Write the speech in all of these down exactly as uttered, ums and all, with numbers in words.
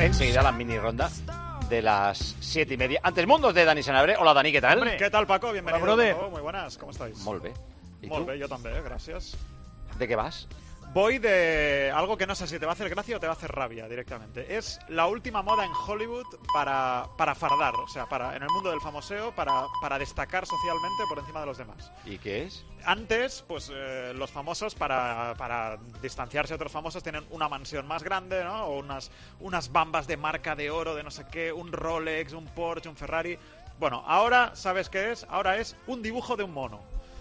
enseguida la mini ronda de las siete y media. Antes mundos de Dani Senabre. Hola, Dani, ¿qué tal? Hombre. ¿Qué tal, Paco? Bienvenido. Hola, brother. Muy buenas, ¿cómo estáis? Molt bé. ¿Y Molt tú? bé, yo también, gracias. ¿De qué vas? Voy de algo que no sé si te va a hacer gracia o te va a hacer rabia directamente. Es la última moda en Hollywood para, para fardar, o sea, para en el mundo del famoseo, para, para destacar socialmente por encima de los demás. ¿Y qué es? Antes, pues eh, los famosos, para, para distanciarse de otros famosos, tienen una mansión más grande, ¿no? O unas, unas bambas de marca de oro, de no sé qué, un Rolex, un Porsche, un Ferrari. Bueno, ahora, ¿sabes qué es? Ahora es un dibujo de un mono.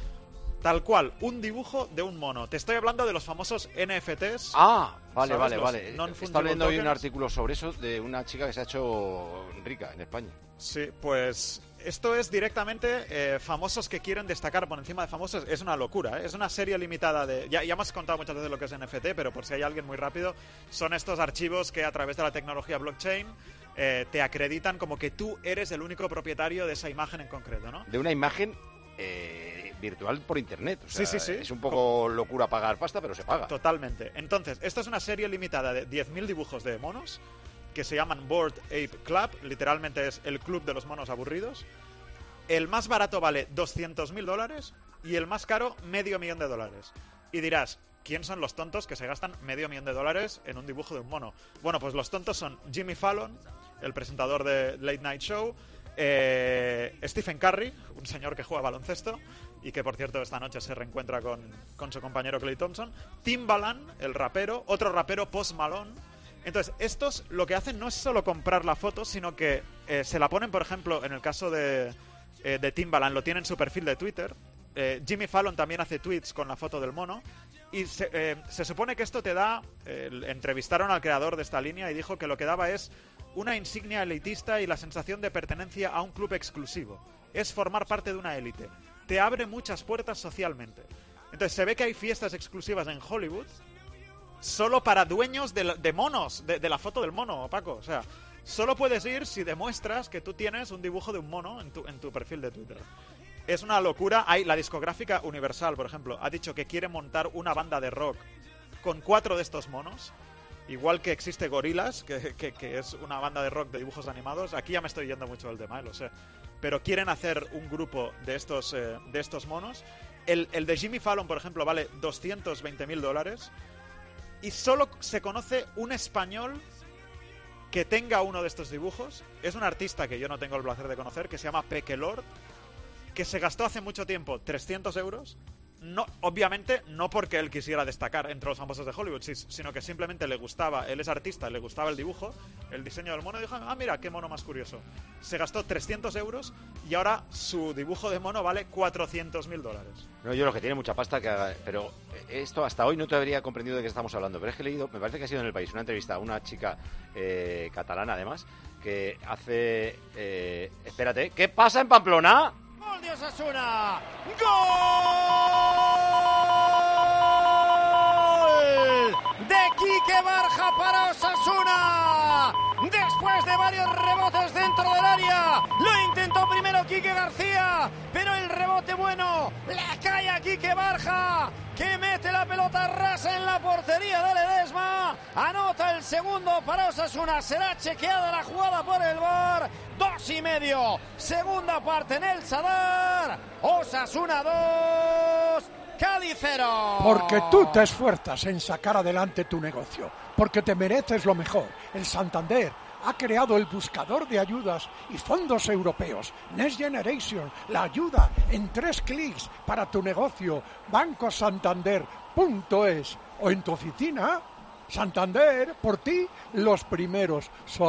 Tal cual, un dibujo de un mono. Te estoy hablando de los famosos N F Ts. Ah, vale, ¿sabes? vale, Los vale. non-fungible Estaba leyendo hoy un tokens. artículo sobre eso de una chica que se ha hecho rica en España. Sí, pues esto es directamente eh, famosos que quieren destacar por encima de famosos. Es una locura, ¿eh? Es una serie limitada de... Ya, ya hemos contado muchas veces lo que es N F T, pero por si hay alguien muy rápido, son estos archivos que a través de la tecnología blockchain eh, te acreditan como que tú eres el único propietario de esa imagen en concreto, ¿no? De una imagen eh, virtual por internet. O sea, Sí, sí, sí. Es un poco locura pagar pasta, pero se paga. Totalmente. Entonces, esta es una serie limitada de diez mil dibujos de monos que se llaman Bored Ape Club, literalmente es el club de los monos aburridos. El más barato vale doscientos mil dólares y el más caro medio millón de dólares. Y dirás, ¿quién son los tontos que se gastan medio millón de dólares en un dibujo de un mono? Bueno, pues los tontos son Jimmy Fallon, el presentador de Late Night Show, eh, Stephen Curry, un señor que juega baloncesto y que, por cierto, esta noche se reencuentra con, con su compañero Klay Thompson, Timbaland, el rapero, otro rapero, Post Malone. Entonces, estos lo que hacen no es solo comprar la foto, sino que eh, se la ponen, por ejemplo, en el caso de, eh, de Timbaland, lo tiene en su perfil de Twitter. Eh, Jimmy Fallon también hace tweets con la foto del mono. Y se, eh, se supone que esto te da... Eh, entrevistaron al creador de esta línea y dijo que lo que daba es una insignia elitista y la sensación de pertenencia a un club exclusivo. Es formar parte de una élite. Te abre muchas puertas socialmente. Entonces, se ve que hay fiestas exclusivas en Hollywood solo para dueños de, de monos, de, de la foto del mono, Paco. O sea, solo puedes ir si demuestras que tú tienes un dibujo de un mono en tu, en tu perfil de Twitter. Es una locura. Hay la discográfica Universal, por ejemplo, ha dicho que quiere montar una banda de rock con cuatro de estos monos. Igual que existe Gorillaz, que, que, que es una banda de rock de dibujos animados. Aquí ya me estoy yendo mucho del tema, eh, lo sé. Pero quieren hacer un grupo de estos, eh, de estos monos. El, el de Jimmy Fallon, por ejemplo, vale doscientos veinte mil dólares. Y solo se conoce un español que tenga uno de estos dibujos. Es un artista que yo no tengo el placer de conocer, que se llama Pekelord, que se gastó hace mucho tiempo trescientos euros. No, obviamente no porque él quisiera destacar entre los famosos de Hollywood, sino que simplemente le gustaba, él es artista, le gustaba el dibujo, el diseño del mono, y dijo, ah, mira, qué mono más curioso. Se gastó trescientos euros y ahora su dibujo de mono vale cuatrocientos mil dólares. No, yo lo que tiene mucha pasta, que haga, pero esto hasta hoy no te habría comprendido de qué estamos hablando, pero es que he leído, me parece que ha sido en El País, una entrevista a una chica eh, catalana, además, que hace... Eh, espérate, ¿qué pasa en Pamplona? ¡Gol de Osasuna! ¡Gol de Quique Barja para Osasuna! Después de varios rebotes dentro del área, lo intentó primero Quique García, pero el rebote bueno le cae a Quique Barja, que mete la pelota rasa en la portería de Ledesma. Anota el segundo para Osasuna. Será chequeada la jugada por el V A R. Dos y medio. Segunda parte en el Sadar. Osasuna dos. Cádiz cero. Porque tú te esfuerzas en sacar adelante tu negocio, porque te mereces lo mejor. El Santander ha creado el buscador de ayudas y fondos europeos Next Generation, la ayuda en tres clics para tu negocio. banco santander punto es o en tu oficina. Santander, por ti, los primeros.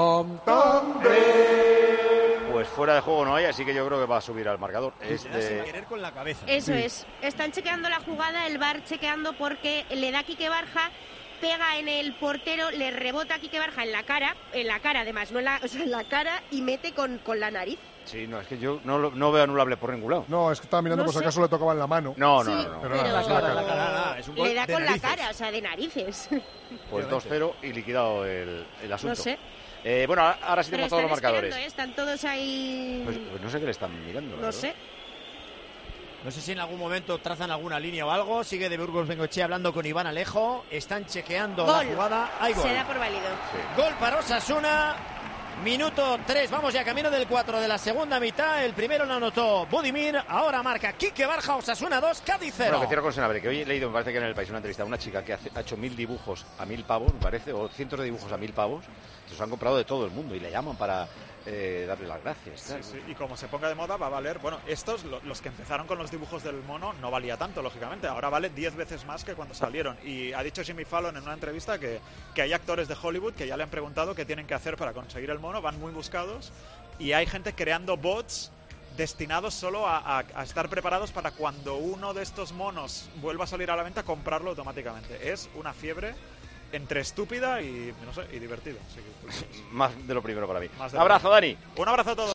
Santander. Pues fuera de juego no hay, así que yo creo que va a subir al marcador. Es Sin de... querer con la cabeza. Eso Sí. es. Están chequeando la jugada, el V A R chequeando porque le da a Quique Barja, pega en el portero, le rebota a Quique Barja en la cara, en la cara además, no en la, o sea, en la cara, y mete con, con la nariz. Sí, no, es que yo no, lo- no veo anulable por ningún lado. No, es que estaba mirando No por si sé. acaso le tocaba en la mano. No, no, Sí, no, no. pero pero nada, es la cara. La cara, nada, es un gol le da de con la narices. cara, o sea, de narices. Pues dos cero y liquidado el, el asunto. No sé. Eh, bueno, ahora- ahora sí Pero tenemos todos están los marcadores. esperando, ¿eh? Están todos ahí... Pues, pues no sé qué le están mirando. la no verdad. sé. No sé si en algún momento trazan alguna línea o algo. Sigue de Burgos Bengoechea hablando con Iván Alejo. Están chequeando Gol. la jugada. Hay gol. Se da por válido. Sí. Gol para Osasuna. Minuto tres. Vamos ya camino del cuatro de la segunda mitad. El primero lo anotó Budimir. Ahora marca Quique Barja. Osasuna dos, Cádiz cero. Bueno, que cierro con Senabre, que hoy he leído, me parece que en el país, una entrevista a una chica que hace, ha hecho mil dibujos a mil pavos, me parece, o cientos de dibujos a mil pavos. Se los han comprado de todo el mundo y le llaman para eh, darle las gracias. Sí, Claro. sí, y como se ponga de moda va a valer, bueno, estos, lo- los que empezaron con los dibujos del mono, no valía tanto, lógicamente, ahora vale diez veces más que cuando salieron. Y ha dicho Jimmy Fallon en una entrevista que, que hay actores de Hollywood que ya le han preguntado qué tienen que hacer para conseguir el mono, van muy buscados, y hay gente creando bots destinados solo a, a- a estar preparados para cuando uno de estos monos vuelva a salir a la venta, comprarlo automáticamente. Es una fiebre entre estúpida y, no sé, y divertida. Así que, pues, Más de lo primero para mí. Más de Un abrazo, lo Dani. un abrazo a todos.